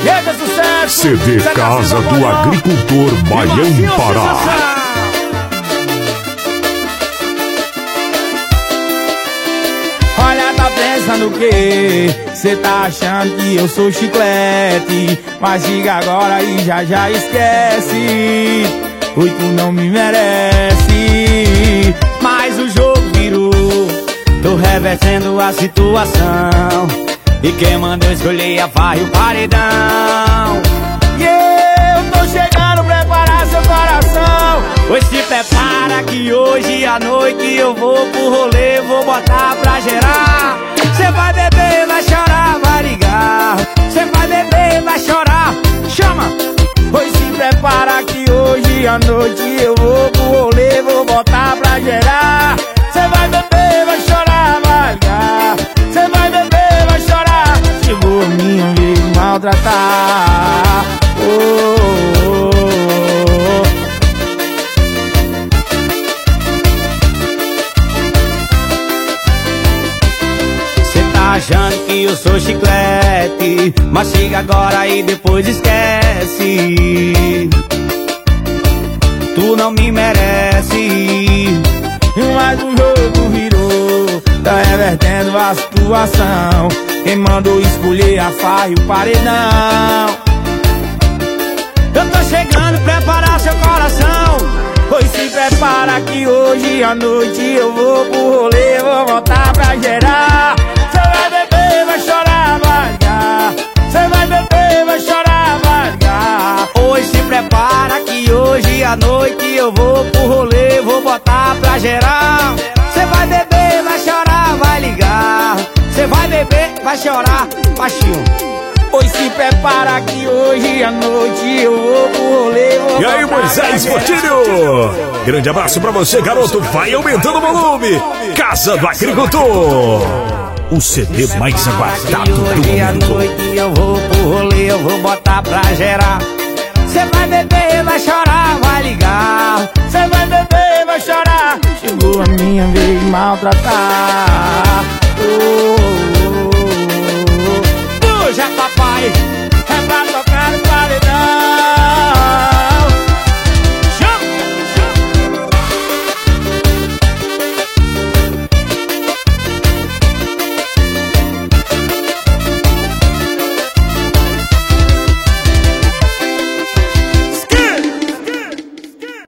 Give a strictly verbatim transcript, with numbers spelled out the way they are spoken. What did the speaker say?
Eita, sucesso! C D Casa do Agricultor Baião Pará. Olha, tá pensando o quê? Cê tá achando que eu sou chiclete, mas diga agora e já já esquece. Oi, tu não me merece. Mas o jogo virou, tô revertendo a situação, e quem mandou escolher a farra e o paredão. E eu tô chegando, preparar seu coração. Pois se prepara que hoje à noite eu vou pro rolê, vou botar pra gerar. Cê vai beber, vai chorar, vai ligar. Cê vai beber, vai chorar, chama. Pois se prepara que hoje à noite eu vou pro rolê, vou botar pra gerar. Cê vai beber, vai chorar, vai ligar. Cê vai beber, vai chorar. Chegou a minha vez de maltratar. Oh, oh, oh, oh. Achando que eu sou chiclete, mas chega agora e depois esquece. Tu não me merece. Mas o jogo virou, tá revertendo a situação. Quem mandou escolher a farra e o paredão. Eu tô chegando, preparar seu coração. Pois se prepara que hoje à noite eu vou pro rolê, vou voltar pra gerar. Cê vai beber, vai chorar, vai ligar. Cê vai beber, vai chorar, vai ligar. Pois se prepara que hoje à noite eu vou pro rolê, vou botar pra gerar. Cê vai beber, vai chorar, vai ligar. Cê vai beber, vai chorar, baixinho. Pois se prepara que hoje à noite eu vou pro rolê, vou. E aí, Moisés Fortinho? Grande abraço pra você, garoto. Vai aumentando o volume. Casa do Agricultor, o C D mais aguardado do mundo. Hoje à noite eu vou pro rolê, eu vou botar pra gerar. Cê vai beber, vai chorar, vai ligar. Cê vai beber, vai chorar. Chegou a minha vez de maltratar. Oh, oh, oh, oh. Puxa, papai.